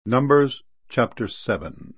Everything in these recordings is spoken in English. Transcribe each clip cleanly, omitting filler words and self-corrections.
Numbers chapter 7.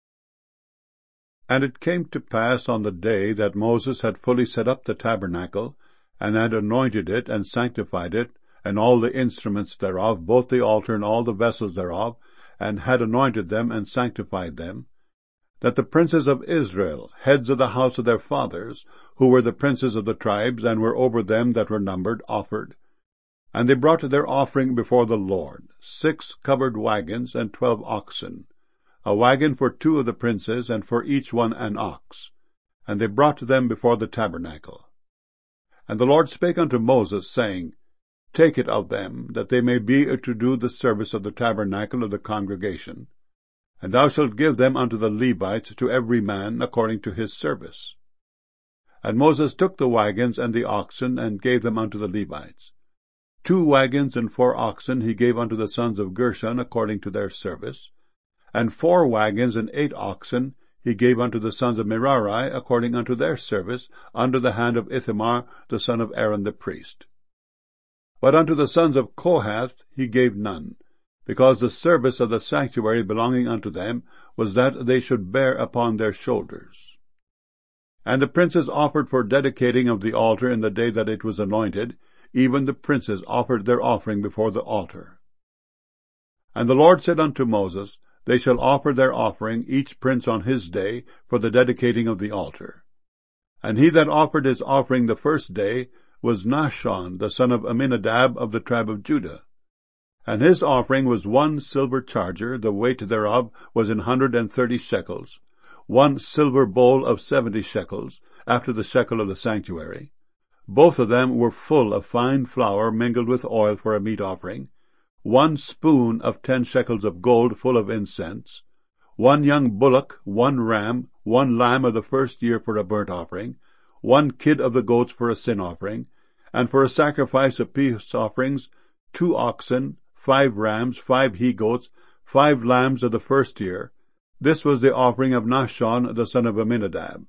And it came to pass on the day that Moses had fully set up the tabernacle, and had anointed it, and sanctified it, and all the instruments thereof, both the altar and all the vessels thereof, and had anointed them, and sanctified them, that the princes of Israel, heads of the house of their fathers, who were the princes of the tribes, and were over them that were numbered, offered. And they brought their offering before the Lord, 6 covered wagons, and 12 oxen, a wagon for 2 of the princes, and for each one an ox. And they brought them before the tabernacle. And the Lord spake unto Moses, saying, Take it of them, that they may be to do the service of the tabernacle of the congregation. And thou shalt give them unto the Levites, to every man according to his service. And Moses took the wagons and the oxen, and gave them unto the Levites. 2 wagons and 4 oxen he gave unto the sons of Gershon according to their service, and 4 wagons and 8 oxen he gave unto the sons of Merari according unto their service, under the hand of Ithamar the son of Aaron the priest. But unto the sons of Kohath he gave none, because the service of the sanctuary belonging unto them was that they should bear upon their shoulders. And the princes offered for dedicating of the altar in the day that it was anointed. Even the princes offered their offering before the altar. And the Lord said unto Moses, They shall offer their offering, each prince on his day, for the dedicating of the altar. And he that offered his offering the first day was Nahshon, the son of Amminadab of the tribe of Judah. And his offering was 1 silver charger, the weight thereof was 130 shekels, 1 silver bowl of 70 shekels, after the shekel of the sanctuary. Both of them were full of fine flour mingled with oil for a meat offering, 1 spoon of 10 shekels of gold full of incense, 1 young bullock, 1 ram, 1 lamb of the first year for a burnt offering, 1 kid of the goats for a sin offering, and for a sacrifice of peace offerings, 2 oxen, 5 rams, 5 he-goats, 5 lambs of the first year. This was the offering of Nahshon the son of Amminadab.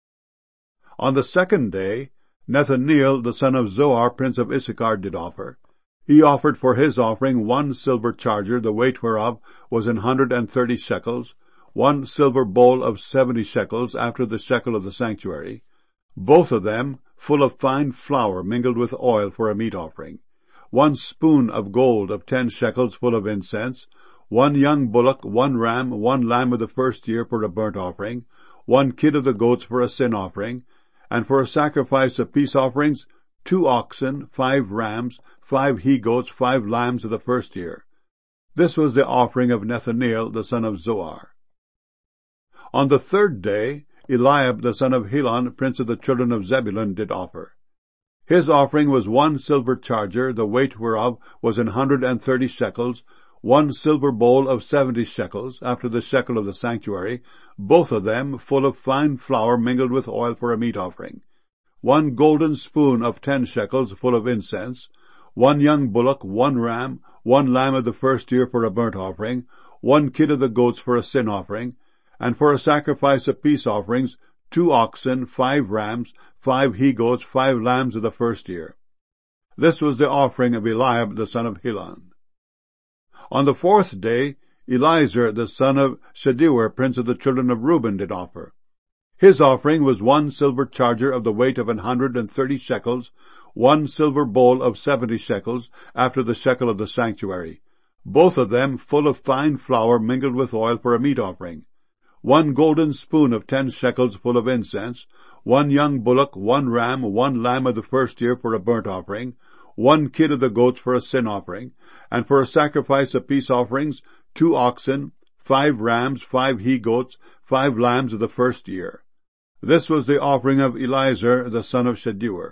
On the second day, Nethaneel the son of Zoar, prince of Issachar, did offer. He offered for his offering 1 silver charger, the weight whereof was 130 shekels, 1 silver bowl of 70 shekels, after the shekel of the sanctuary, both of them full of fine flour mingled with oil for a meat offering, 1 spoon of gold of 10 shekels full of incense, 1 young bullock, 1 ram, 1 lamb of the first year for a burnt offering, 1 kid of the goats for a sin offering, and for a sacrifice of peace offerings, 2 oxen, 5 rams, 5 he-goats, 5 lambs of the first year. This was the offering of Nethaneel the son of Zoar. On the third day, Eliab the son of Helon, prince of the children of Zebulun, did offer. His offering was 1 silver charger, the weight whereof was 130 shekels, 1 silver bowl of 70 shekels, after the shekel of the sanctuary, both of them full of fine flour mingled with oil for a meat offering, 1 golden spoon of 10 shekels full of incense, 1 young bullock, 1 ram, 1 lamb of the first year for a burnt offering, 1 kid of the goats for a sin offering, and for a sacrifice of peace offerings, 2 oxen, 5 rams, 5 he-goats, 5 lambs of the first year. This was the offering of Eliab the son of Helon. On the fourth day, Eliezer the son of Shedeur, prince of the children of Reuben, did offer. His offering was 1 silver charger of the weight of 130 shekels, 1 silver bowl of 70 shekels, after the shekel of the sanctuary, both of them full of fine flour mingled with oil for a meat offering, 1 golden spoon of 10 shekels full of incense, 1 young bullock, 1 ram, 1 lamb of the first year for a burnt offering, 1 kid of the goats for a sin offering, and for a sacrifice of peace offerings, 2 oxen, 5 rams, 5 he-goats, 5 lambs of the first year. This was the offering of Eliezer the son of Shedeur.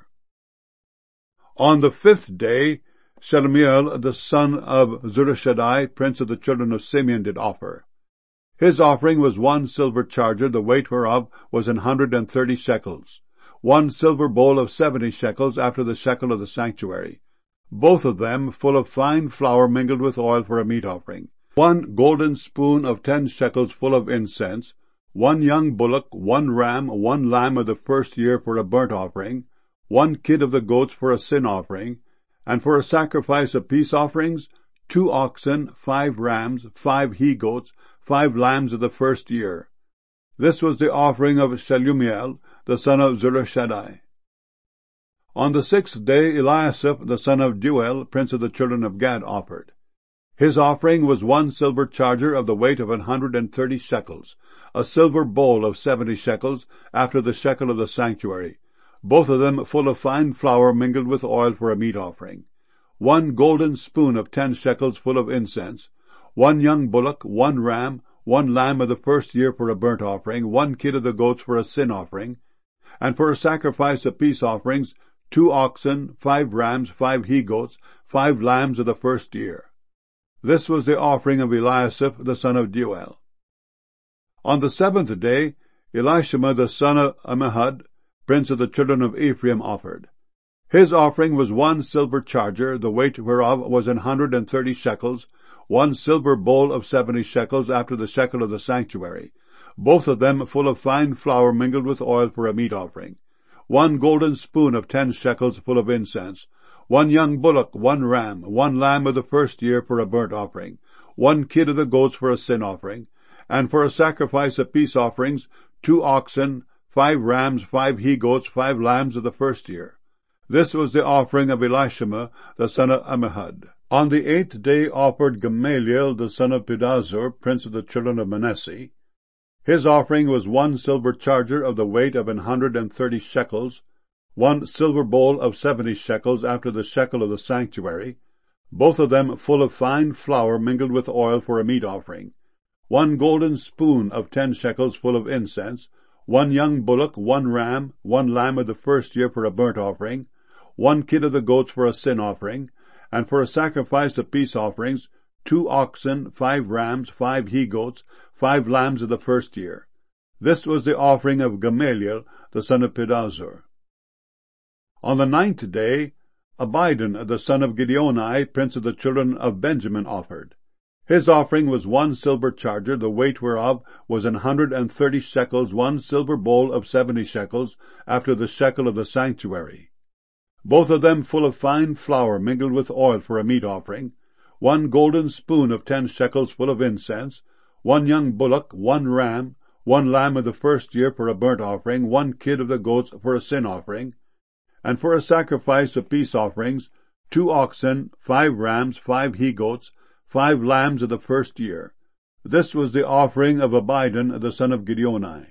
On the 5th day, Shelumiel the son of Zurishaddai, prince of the children of Simeon, did offer. His offering was 1 silver charger, the weight whereof was 130 shekels, 1 silver bowl of 70 shekels, after the shekel of the sanctuary, both of them full of fine flour mingled with oil for a meat offering, 1 golden spoon of 10 shekels full of incense, 1 young bullock, 1 ram, 1 lamb of the first year for a burnt offering, 1 kid of the goats for a sin offering, and for a sacrifice of peace offerings, 2 oxen, 5 rams, 5 he-goats, 5 lambs of the first year. This was the offering of Shelumiel, the son of Zurishaddai. On the 6th day Eliasaph, the son of Deuel, prince of the children of Gad, offered. His offering was 1 silver charger of the weight of 130 shekels, a silver bowl of 70 shekels, after the shekel of the sanctuary, both of them full of fine flour mingled with oil for a meat offering, 1 golden spoon of 10 shekels full of incense, 1 young bullock, 1 ram, 1 lamb of the first year for a burnt offering, 1 kid of the goats for a sin offering, and for a sacrifice of peace offerings, 2 oxen, 5 rams, 5 he-goats, 5 lambs of the first year. This was the offering of Eliasaph, the son of Deuel. On the 7th day, Elishama, the son of Ammihud, prince of the children of Ephraim, offered. His offering was 1 silver charger, the weight whereof was 130 shekels, 1 silver bowl of 70 shekels, after the shekel of the sanctuary, both of them full of fine flour mingled with oil for a meat offering, 1 golden spoon of 10 shekels full of incense, 1 young bullock, 1 ram, 1 lamb of the first year for a burnt offering, 1 kid of the goats for a sin offering, and for a sacrifice of peace offerings, 2 oxen, 5 rams, 5 he-goats, 5 lambs of the first year. This was the offering of Elishama, the son of Ammihud. On the 8th day offered Gamaliel, the son of Pedahzur, prince of the children of Manasseh. His offering was 1 silver charger of the weight of 130 shekels, 1 silver bowl of 70 shekels, after the shekel of the sanctuary, both of them full of fine flour mingled with oil for a meat offering, 1 golden spoon of 10 shekels full of incense, 1 young bullock, 1 ram, 1 lamb of the first year for a burnt offering, 1 kid of the goats for a sin offering, and for a sacrifice of peace offerings, 2 oxen, 5 rams, 5 he-goats, 5 lambs of the first year. This was the offering of Gamaliel, the son of Pedahzur. On the 9th day, Abidan, the son of Gideoni, prince of the children of Benjamin, offered. His offering was 1 silver charger, the weight whereof was 130 shekels, 1 silver bowl of 70 shekels, after the shekel of the sanctuary, both of them full of fine flour mingled with oil for a meat offering, 1 golden spoon of 10 shekels full of incense, 1 young bullock, 1 ram, 1 lamb of the first year for a burnt offering, 1 kid of the goats for a sin offering, and for a sacrifice of peace offerings, 2 oxen, 5 rams, 5 he-goats, 5 lambs of the first year. This was the offering of Abidan, the son of Gideoni.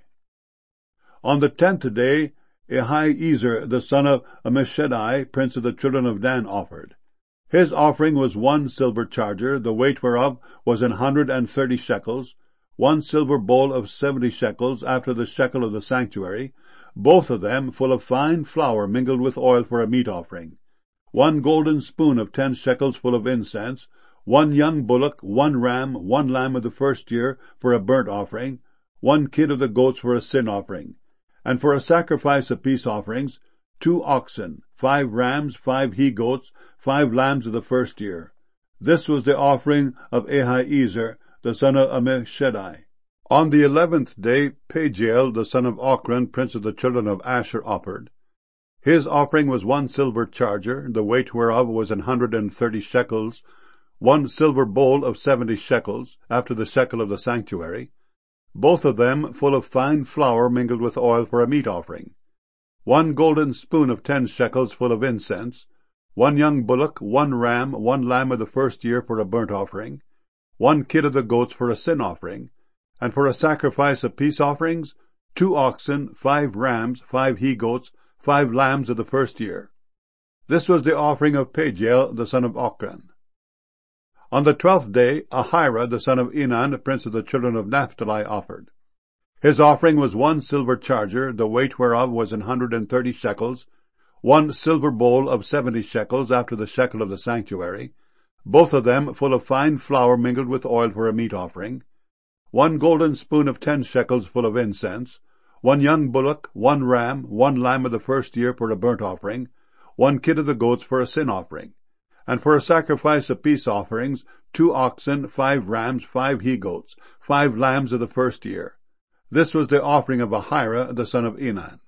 On the 10th day, Ahiezer, the son of Ammishaddai, prince of the children of Dan, offered. His offering was 1 silver charger, the weight whereof was 130 shekels, 1 silver bowl of 70 shekels, after the shekel of the sanctuary, both of them full of fine flour mingled with oil for a meat offering, 1 golden spoon of 10 shekels full of incense, 1 young bullock, 1 ram, 1 lamb of the first year for a burnt offering, 1 kid of the goats for a sin offering, and for a sacrifice of peace offerings, 2 oxen, 5 rams, 5 he-goats, 5 lambs of the first year. This was the offering of Ahiezer, the son of Ammishaddai. On the 11th day, Pagiel, the son of Ochran, prince of the children of Asher, offered. His offering was 1 silver charger, the weight whereof was 130 shekels, 1 silver bowl of 70 shekels, after the shekel of the sanctuary, both of them full of fine flour mingled with oil for a meat offering, 1 golden spoon of 10 shekels full of incense, 1 young bullock, 1 ram, 1 lamb of the first year for a burnt offering, 1 kid of the goats for a sin offering, and for a sacrifice of peace offerings, 2 oxen, 5 rams, 5 he-goats, 5 lambs of the first year. This was the offering of Pagiel, the son of Ochran. On the 12th day, Ahira, the son of Enan, prince of the children of Naphtali, offered. His offering was 1 silver charger, the weight whereof was 130 shekels, 1 silver bowl of 70 shekels, after the shekel of the sanctuary, both of them full of fine flour mingled with oil for a meat offering, 1 golden spoon of 10 shekels full of incense, 1 young bullock, 1 ram, 1 lamb of the first year for a burnt offering, 1 kid of the goats for a sin offering, and for a sacrifice of peace offerings, 2 oxen, 5 rams, 5 he-goats, 5 lambs of the first year. This was the offering of Ahira, the son of Enan.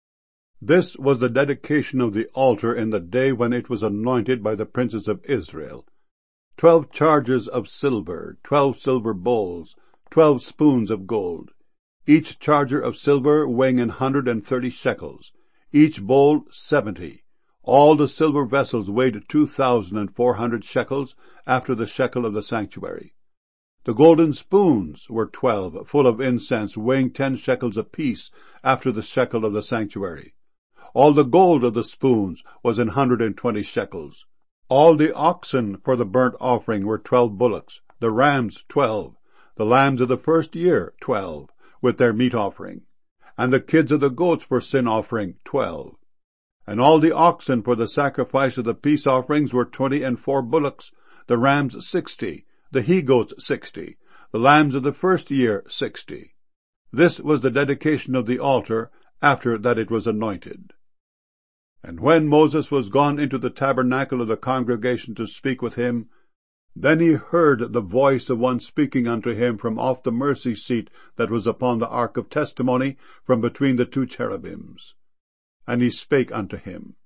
This was the dedication of the altar in the day when it was anointed by the princes of Israel. 12 chargers of silver, 12 silver bowls, 12 spoons of gold, each charger of silver weighing 130 shekels, each bowl 70. All the silver vessels weighed 2,400 shekels after the shekel of the sanctuary. The golden spoons were 12, full of incense, weighing 10 shekels apiece after the shekel of the sanctuary. All the gold of the spoons was 120 shekels. All the oxen for the burnt offering were 12 bullocks, the rams 12, the lambs of the first year 12, with their meat offering, and the kids of the goats for sin offering 12. And all the oxen for the sacrifice of the peace offerings were 24 bullocks, the rams 60, the he-goats 60, the lambs of the first year 60. This was the dedication of the altar after that it was anointed. And when Moses was gone into the tabernacle of the congregation to speak with him, then he heard the voice of one speaking unto him from off the mercy seat that was upon the ark of testimony, from between the 2 cherubims. And he spake unto him,